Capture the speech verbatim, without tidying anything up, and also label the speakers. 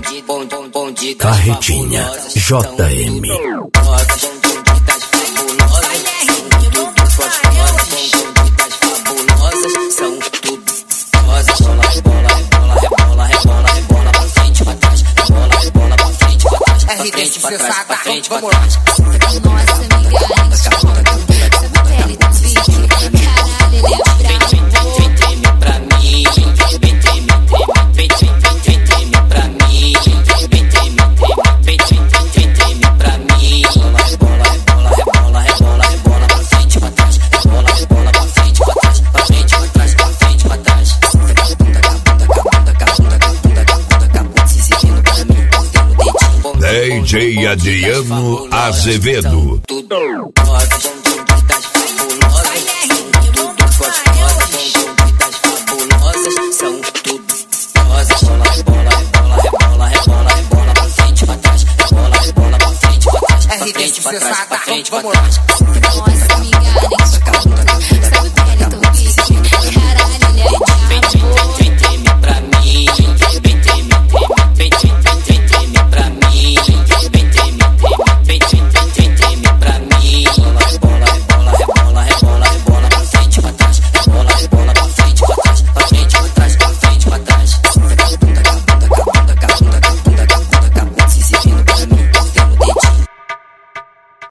Speaker 1: Carretinha J M.
Speaker 2: São tudo rosas, bola, rebola, rebola, rebola, rebola, rebola pra frente, pra trás, rebola, rebola pra frente, pra trás, pra frente, pra trás, pra frente, pra trás.
Speaker 3: Nossa amiga, essa pele tá pique, caralho, ele é bravo.
Speaker 2: Vem treme pra mim, vem treme, vem treme, vem treme pra mim, vem treme, vem treme, vem treme pra mim. Rebola, rebola, rebola, rebola, rebola pra frente, pra trás, rebola, rebola pra frente, pra trás, pra frente, pra trás, pra frente, pra trás.
Speaker 1: D J Adriano Azevedo.
Speaker 2: Tudo rosas, das fabulosas, são tudo rosas. Bola, rebola, rebola, rebola, rebola, rebola pra frente, pra trás, rebola, rebola pra frente, pra trás, pra frente, pra trás, pra frente, pra trás.